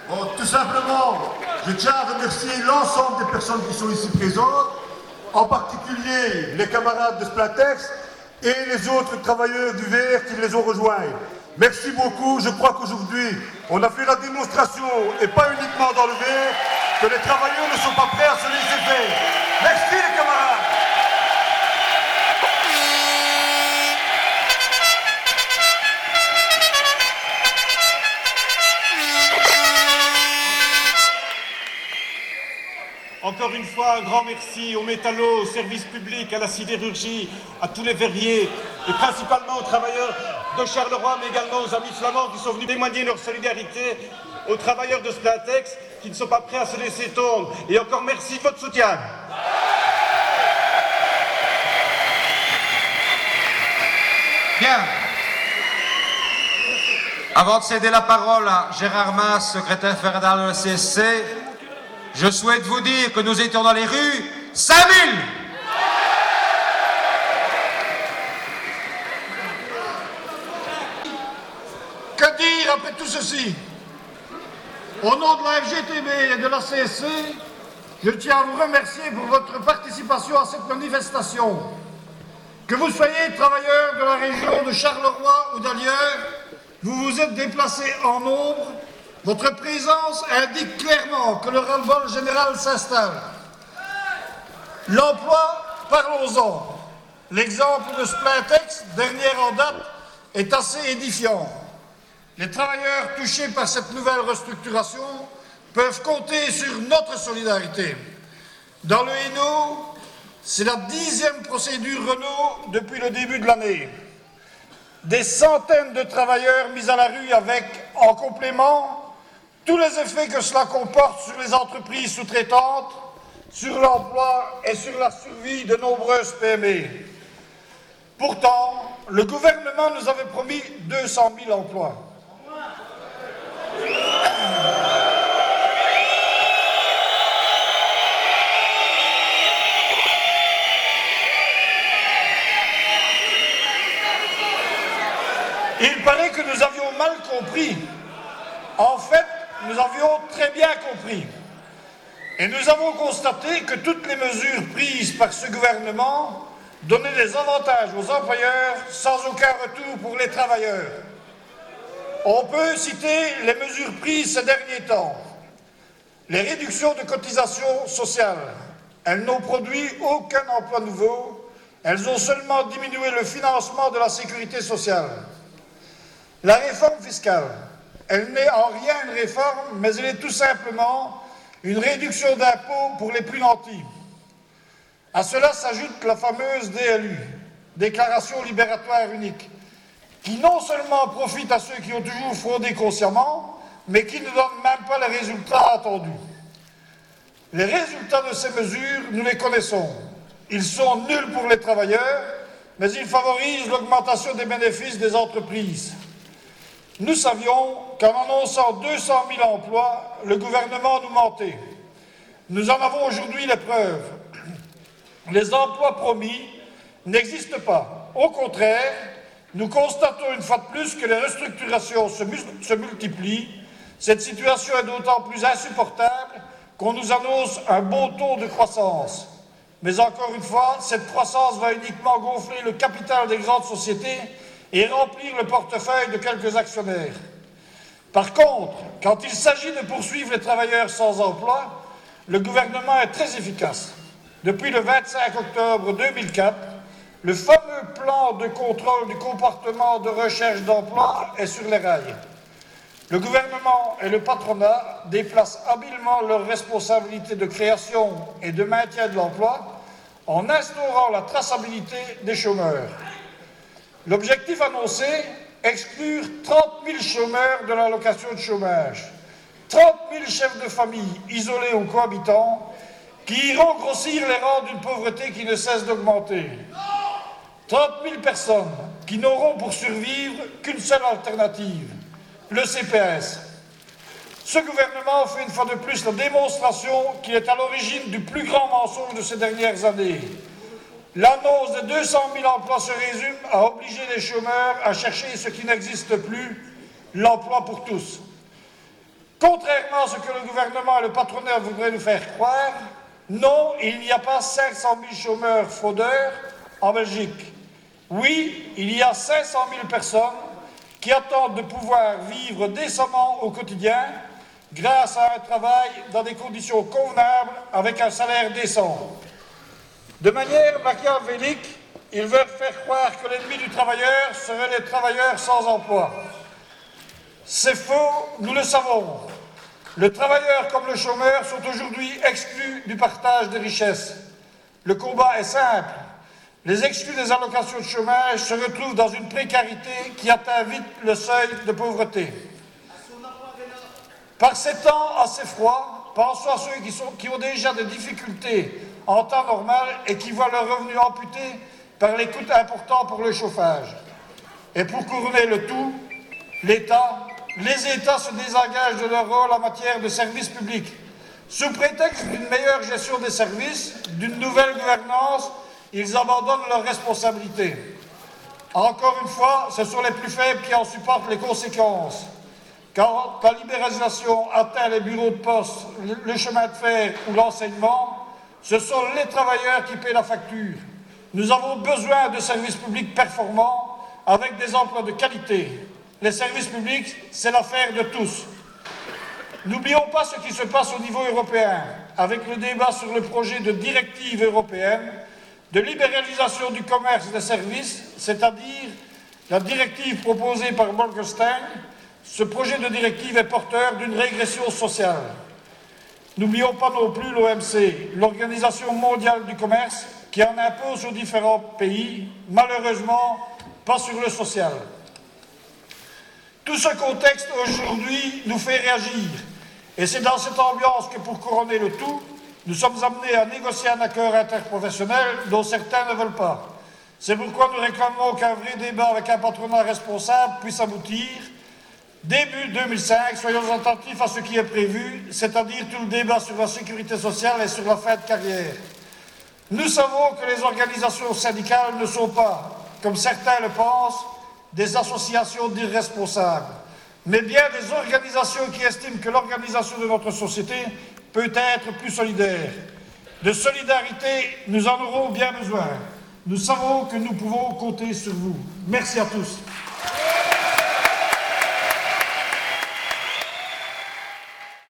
Bon, tout simplement, je tiens à remercier l'ensemble des personnes qui sont ici présentes, en particulier les camarades de Splintex et les autres travailleurs du verre qui les ont rejoints. Merci beaucoup. Je crois qu'aujourd'hui, on a fait la démonstration, et pas uniquement dans le verre, que les travailleurs ne sont pas prêts à se laisser faire. Merci les camarades. Encore une fois, un grand merci aux métallos, aux services publics, à la sidérurgie, à tous les verriers, et principalement aux travailleurs de Charleroi, mais également aux amis flamands qui sont venus témoigner leur solidarité, aux travailleurs de Splintex qui ne sont pas prêts à se laisser tondre. Et encore merci de votre soutien. Bien. Avant de céder la parole à Gérard Mas, secrétaire fédéral de la CSC, je souhaite vous dire que nous étions dans les rues 5000. Que dire après tout ceci? Au nom de la FGTB et de la CSC, je tiens à vous remercier pour votre participation à cette manifestation. Que vous soyez travailleurs de la région de Charleroi ou d'ailleurs, vous vous êtes déplacés en nombre. Votre présence indique clairement que le ras-le-bol général s'installe. L'emploi, parlons-en. L'exemple de Splintex, dernier en date, est assez édifiant. Les travailleurs touchés par cette nouvelle restructuration peuvent compter sur notre solidarité. Dans le Hainaut, c'est la 10e procédure Renault depuis le début de l'année. Des centaines de travailleurs mis à la rue avec, en complément, tous les effets que cela comporte sur les entreprises sous-traitantes, sur l'emploi et sur la survie de nombreuses PME. Pourtant, le gouvernement nous avait promis 200 000 emplois. Il paraît que nous avions mal compris. En fait, nous avions très bien compris. Et nous avons constaté que toutes les mesures prises par ce gouvernement donnaient des avantages aux employeurs sans aucun retour pour les travailleurs. On peut citer les mesures prises ces derniers temps. Les réductions de cotisations sociales. Elles n'ont produit aucun emploi nouveau. Elles ont seulement diminué le financement de la sécurité sociale. La réforme fiscale. Elle n'est en rien une réforme, mais elle est tout simplement une réduction d'impôts pour les plus nantis. À cela s'ajoute la fameuse DLU, Déclaration libératoire unique, qui non seulement profite à ceux qui ont toujours fraudé consciemment, mais qui ne donne même pas les résultats attendus. Les résultats de ces mesures, nous les connaissons. Ils sont nuls pour les travailleurs, mais ils favorisent l'augmentation des bénéfices des entreprises. Nous savions qu'en annonçant 200 000 emplois, le gouvernement nous mentait. Nous en avons aujourd'hui les preuves. Les emplois promis n'existent pas. Au contraire, nous constatons une fois de plus que les restructurations se multiplient. Cette situation est d'autant plus insupportable qu'on nous annonce un bon taux de croissance. Mais encore une fois, cette croissance va uniquement gonfler le capital des grandes sociétés et remplir le portefeuille de quelques actionnaires. Par contre, quand il s'agit de poursuivre les travailleurs sans emploi, le gouvernement est très efficace. Depuis le 25 octobre 2004, le fameux plan de contrôle du comportement de recherche d'emploi est sur les rails. Le gouvernement et le patronat déplacent habilement leurs responsabilités de création et de maintien de l'emploi en instaurant la traçabilité des chômeurs. L'objectif annoncé, exclure 30 000 chômeurs de l'allocation de chômage, 30 000 chefs de famille isolés ou cohabitants qui iront grossir les rangs d'une pauvreté qui ne cesse d'augmenter, 30 000 personnes qui n'auront pour survivre qu'une seule alternative, le CPS. Ce gouvernement fait une fois de plus la démonstration qu'il est à l'origine du plus grand mensonge de ces dernières années. L'annonce de 200 000 emplois se résume à obliger les chômeurs à chercher ce qui n'existe plus, l'emploi pour tous. Contrairement à ce que le gouvernement et le patronat voudraient nous faire croire, non, il n'y a pas 500 000 chômeurs fraudeurs en Belgique. Oui, il y a 500 000 personnes qui attendent de pouvoir vivre décemment au quotidien grâce à un travail dans des conditions convenables avec un salaire décent. De manière machiavélique, ils veulent faire croire que l'ennemi du travailleur serait les travailleurs sans emploi. C'est faux, nous le savons. Le travailleur comme le chômeur sont aujourd'hui exclus du partage des richesses. Le combat est simple. Les exclus des allocations de chômage se retrouvent dans une précarité qui atteint vite le seuil de pauvreté. Par ces temps assez froids, pensons à ceux qui ont déjà des difficultés en temps normal et qui voient leurs revenus amputés par les coûts importants pour le chauffage. Et pour couronner le tout, les États se désengagent de leur rôle en matière de services publics. Sous prétexte d'une meilleure gestion des services, d'une nouvelle gouvernance, ils abandonnent leurs responsabilités. Encore une fois, ce sont les plus faibles qui en supportent les conséquences. Quand la libéralisation atteint les bureaux de poste, le chemin de fer ou l'enseignement, ce sont les travailleurs qui paient la facture. Nous avons besoin de services publics performants avec des emplois de qualité. Les services publics, c'est l'affaire de tous. N'oublions pas ce qui se passe au niveau européen, avec le débat sur le projet de directive européenne de libéralisation du commerce des services, c'est-à-dire la directive proposée par Bolkestein. Ce projet de directive est porteur d'une régression sociale. N'oublions pas non plus l'OMC, l'Organisation mondiale du commerce, qui en impose aux différents pays, malheureusement pas sur le social. Tout ce contexte aujourd'hui nous fait réagir, et c'est dans cette ambiance que pour couronner le tout, nous sommes amenés à négocier un accord interprofessionnel dont certains ne veulent pas. C'est pourquoi nous réclamons qu'un vrai débat avec un patronat responsable puisse aboutir. Début 2005, soyons attentifs à ce qui est prévu, c'est-à-dire tout le débat sur la sécurité sociale et sur la fin de carrière. Nous savons que les organisations syndicales ne sont pas, comme certains le pensent, des associations d'irresponsables, mais bien des organisations qui estiment que l'organisation de notre société peut être plus solidaire. De solidarité, nous en aurons bien besoin. Nous savons que nous pouvons compter sur vous. Merci à tous.